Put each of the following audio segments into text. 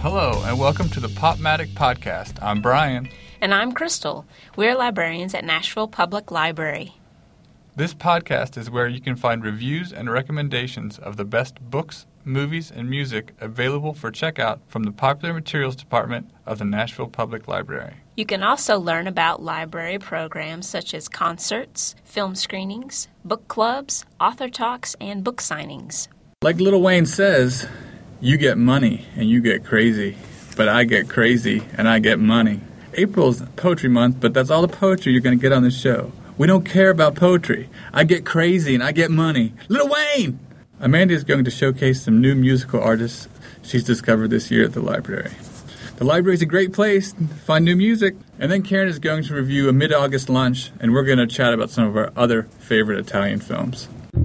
Hello, and welcome to the Popmatic Podcast. I'm Brian. And I'm Crystal. We're librarians at Nashville Public Library. This podcast is where you can find reviews and recommendations of the best books, movies, and music available for checkout from the Popular Materials Department of the Nashville Public Library. You can also learn about library programs such as concerts, film screenings, book clubs, author talks, and book signings. Like Lil Wayne says, you get money and you get crazy, but I get crazy and I get money. April's Poetry Month, but that's all the poetry you're going to get on this show. We don't care about poetry. I get crazy and I get money. Lil Wayne! Amanda is going to showcase some new musical artists she's discovered this year at the library. The library is a great place to find new music. And then Karen is going to review a mid-August lunch, and we're going to chat about some of our other favorite Italian films.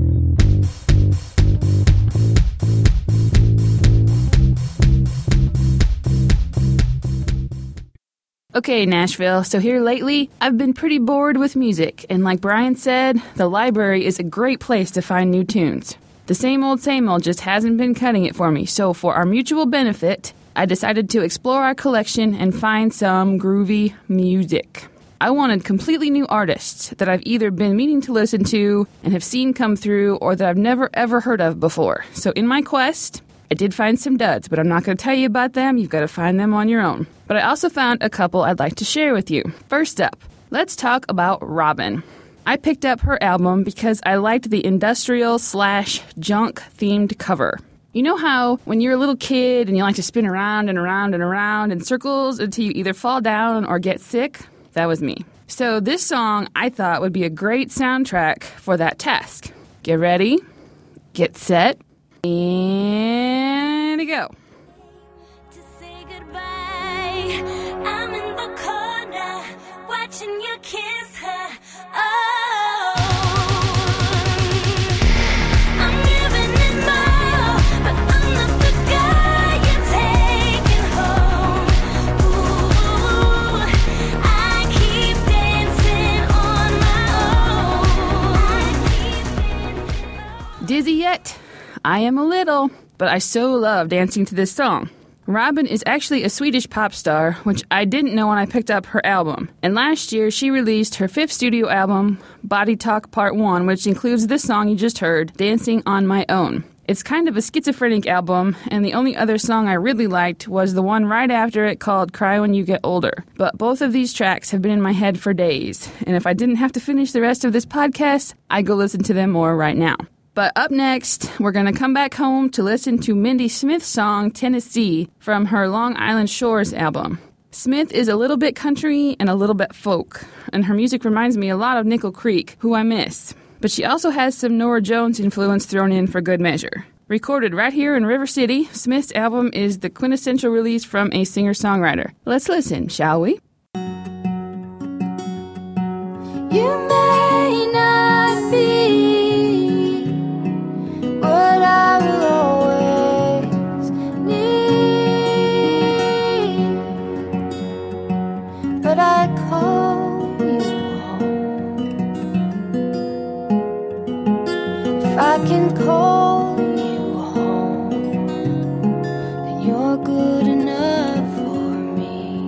Okay, Nashville, so here lately, I've been pretty bored with music, and like Brian said, the library is a great place to find new tunes. The same old just hasn't been cutting it for me, so for our mutual benefit, I decided to explore our collection and find some groovy music. I wanted completely new artists that I've either been meaning to listen to and have seen come through or that I've never ever heard of before. So in my quest, I did find some duds, but I'm not going to tell you about them. You've got to find them on your own. But I also found a couple I'd like to share with you. First up, let's talk about Robyn. I picked up her album because I liked the industrial/junk-themed cover. You know how when you're a little kid and you like to spin around and around and around in circles until you either fall down or get sick? That was me. So this song I thought would be a great soundtrack for that task. Get ready, get set, and go. To say goodbye, I'm in the corner, watching you kiss her. Oh, I'm giving it more, but I'm not the guy you're taking home. Ooh, I keep dancing on my own. Dizzy yet? I am a little, but I so love dancing to this song. Robyn is actually a Swedish pop star, which I didn't know when I picked up her album. And last year, she released her 5th studio album, Body Talk Part 1, which includes this song you just heard, Dancing on My Own. It's kind of a schizophrenic album, and the only other song I really liked was the one right after it called Cry When You Get Older. But both of these tracks have been in my head for days, and if I didn't have to finish the rest of this podcast, I'd go listen to them more right now. But up next, we're going to come back home to listen to Mindy Smith's song, Tennessee, from her Long Island Shores album. Smith is a little bit country and a little bit folk, and her music reminds me a lot of Nickel Creek, who I miss. But she also has some Norah Jones influence thrown in for good measure. Recorded right here in River City, Smith's album is the quintessential release from a singer-songwriter. Let's listen, shall we? You may not be what I will always need, but I call you home. If I can call you home, then you're good enough for me.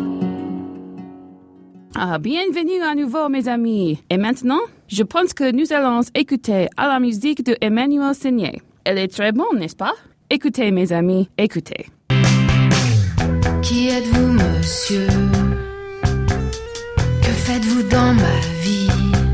Bienvenue à nouveau, mes amis. Et maintenant, je pense que nous allons écouter à la musique de Emmanuel Seigner. Elle est très bonne, n'est-ce pas? Écoutez, mes amis, écoutez. Qui êtes-vous, monsieur? Que faites-vous dans ma vie?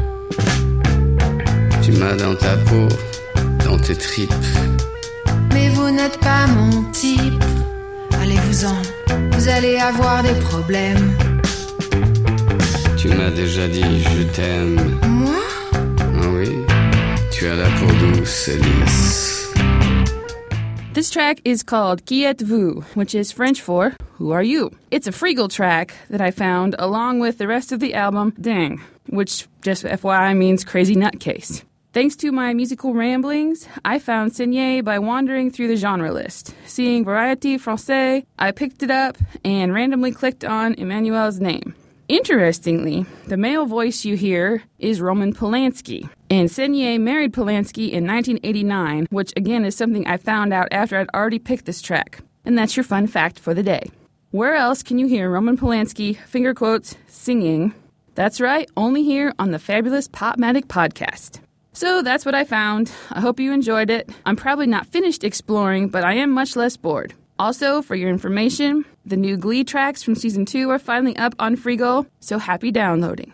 Tu m'as dans ta peau, dans tes tripes. Mais vous n'êtes pas mon type. Allez-vous-en, vous allez avoir des problèmes. Tu m'as déjà dit je t'aime. Moi? Ah oui, tu as la peau douce et lisse. This track is called Qui êtes-vous, which is French for Who Are You? It's a Freagle track that I found along with the rest of the album, Dang, which just FYI means crazy nutcase. Thanks to my musical ramblings, I found Seigner by wandering through the genre list. Seeing Variété Française, I picked it up and randomly clicked on Emmanuel's name. Interestingly, the male voice you hear is Roman Polanski. And Seigner married Polanski in 1989, which again is something I found out after I'd already picked this track. And that's your fun fact for the day. Where else can you hear Roman Polanski, finger quotes, singing? That's right, only here on the fabulous Popmatic podcast. So that's what I found. I hope you enjoyed it. I'm probably not finished exploring, but I am much less bored. Also, for your information, the new Glee tracks from Season 2 are finally up on Freegal, so happy downloading.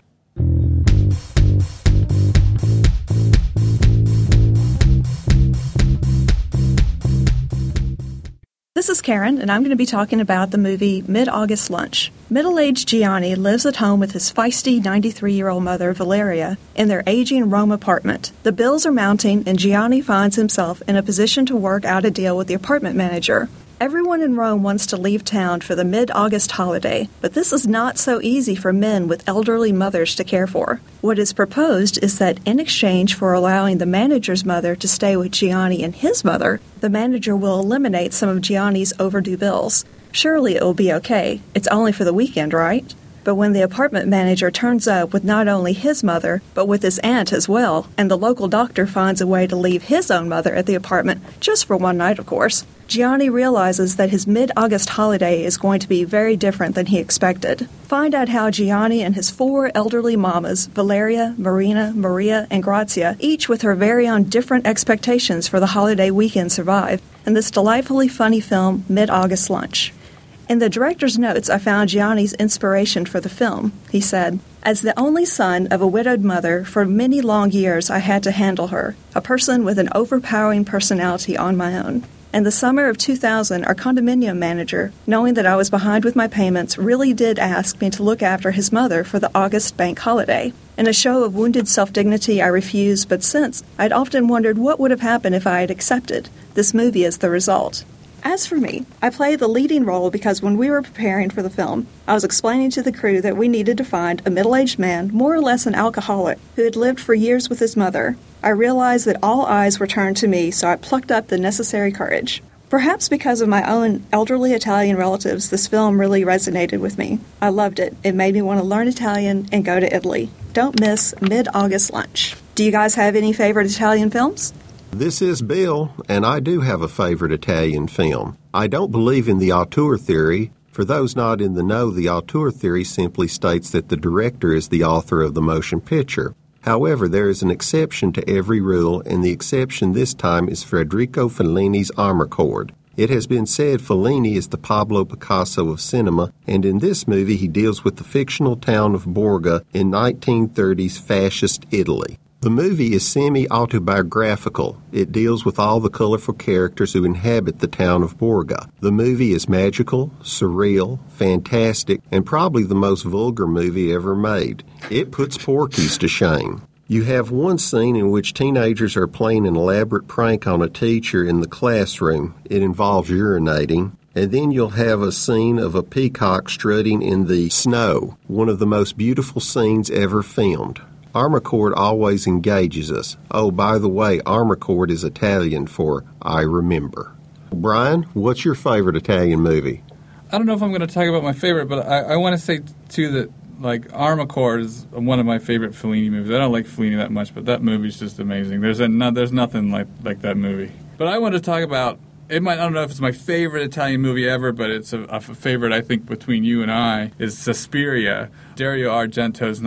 This is Karen, and I'm going to be talking about the movie Mid-August Lunch. Middle-aged Gianni lives at home with his feisty 93-year-old mother, Valeria, in their aging Rome apartment. The bills are mounting, and Gianni finds himself in a position to work out a deal with the apartment manager. Everyone in Rome wants to leave town for the mid-August holiday, but this is not so easy for men with elderly mothers to care for. What is proposed is that in exchange for allowing the manager's mother to stay with Gianni and his mother, the manager will eliminate some of Gianni's overdue bills. Surely it will be okay. It's only for the weekend, right? But when the apartment manager turns up with not only his mother, but with his aunt as well, and the local doctor finds a way to leave his own mother at the apartment, just for one night, of course, Gianni realizes that his mid-August holiday is going to be very different than he expected. Find out how Gianni and his 4 elderly mamas, Valeria, Marina, Maria, and Grazia, each with her very own different expectations for the holiday weekend, survive in this delightfully funny film, Mid-August Lunch. In the director's notes, I found Gianni's inspiration for the film. He said, "As the only son of a widowed mother, for many long years I had to handle her, a person with an overpowering personality on my own. In the summer of 2000, our condominium manager, knowing that I was behind with my payments, really did ask me to look after his mother for the August bank holiday. In a show of wounded self-dignity, I refused, but since, I'd often wondered what would have happened if I had accepted. This movie is the result." As for me, I played the leading role because when we were preparing for the film, I was explaining to the crew that we needed to find a middle-aged man, more or less an alcoholic, who had lived for years with his mother. I realized that all eyes were turned to me, so I plucked up the necessary courage. Perhaps because of my own elderly Italian relatives, this film really resonated with me. I loved it. It made me want to learn Italian and go to Italy. Don't miss Mid-August Lunch. Do you guys have any favorite Italian films? This is Bill, and I do have a favorite Italian film. I don't believe in the auteur theory. For those not in the know, the auteur theory simply states that the director is the author of the motion picture. However, there is an exception to every rule, and the exception this time is Federico Fellini's Amarcord. It has been said Fellini is the Pablo Picasso of cinema, and in this movie he deals with the fictional town of Borga in 1930s fascist Italy. The movie is semi-autobiographical. It deals with all the colorful characters who inhabit the town of Borga. The movie is magical, surreal, fantastic, and probably the most vulgar movie ever made. It puts Porky's to shame. You have one scene in which teenagers are playing an elaborate prank on a teacher in the classroom. It involves urinating. And then you'll have a scene of a peacock strutting in the snow, one of the most beautiful scenes ever filmed. Amarcord always engages us. Oh, by the way, Amarcord is Italian for I remember. Brian, what's your favorite Italian movie? I don't know if I'm going to talk about my favorite, but I want to say, too, that like Amarcord is one of my favorite Fellini movies. I don't like Fellini that much, but that movie's just amazing. There's nothing like that movie. But I want to talk about, I don't know if it's my favorite Italian movie ever, but it's a favorite, I think, between you and I, is Suspiria, Dario Argento's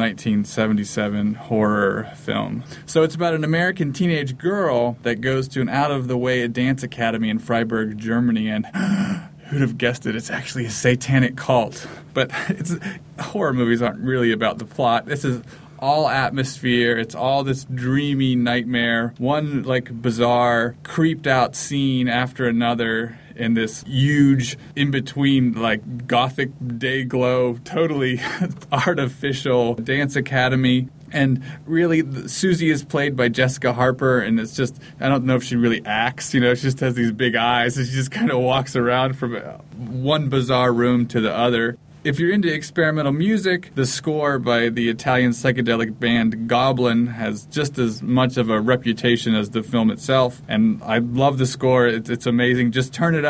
1977 horror film. So it's about an American teenage girl that goes to an out-of-the-way dance academy in Freiburg, Germany, and who'd have guessed it? It's actually a satanic cult. But horror movies aren't really about the plot. This is all atmosphere. It's all this dreamy nightmare. One bizarre, creeped out scene after another in this huge, in-between, gothic day glow, totally artificial dance academy. And really, Susie is played by Jessica Harper, and it's just, I don't know if she really acts, she just has these big eyes, and she just kind of walks around from one bizarre room to the other. If you're into experimental music, the score by the Italian psychedelic band Goblin has just as much of a reputation as the film itself, and I love the score. It's amazing. Just turn it up.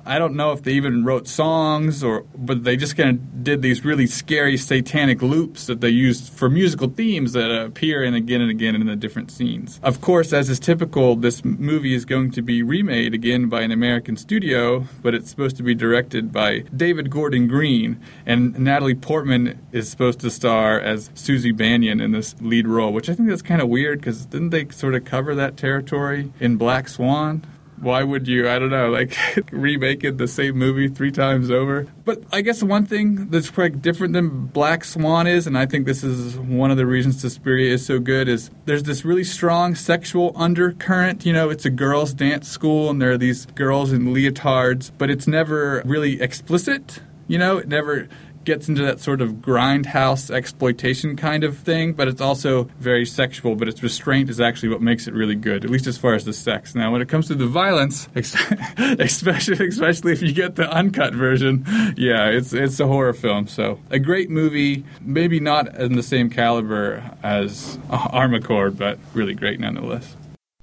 I don't know if they even wrote songs, but they just kind of did these really scary satanic loops that they used for musical themes that appear and again in the different scenes. Of course, as is typical, this movie is going to be remade again by an American studio, but it's supposed to be directed by David Gordon Green, and Natalie Portman is supposed to star as Susie Bannion in this lead role, which I think that's kind of weird because didn't they sort of cover that territory in Black Swan? Why would you, I don't know, like remake it the same movie 3 times over? But I guess one thing that's quite different than Black Swan is, and I think this is one of the reasons Suspiria is so good, is there's this really strong sexual undercurrent. You know, it's a girls' dance school, and there are these girls in leotards, but it's never really explicit. You know, it never gets into that sort of grindhouse exploitation kind of thing, but it's also very sexual, but its restraint is actually what makes it really good, at least as far as the sex. Now, when it comes to the violence, especially if you get the uncut version, yeah, it's a horror film. So a great movie, maybe not in the same caliber as Armacord, but really great nonetheless.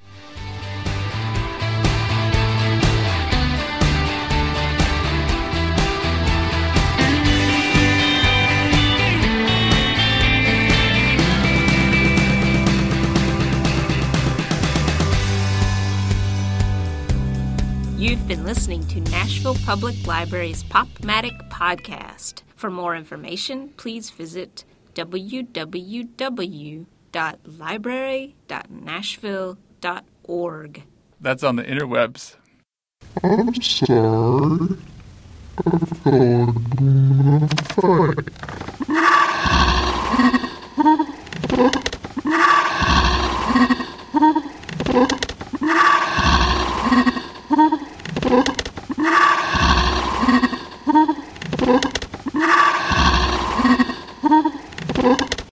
You've been listening to Nashville Public Library's Pop-Matic podcast. For more information, please visit www.library.nashville.org. That's on the interwebs. I'm sorry. I've got a fight.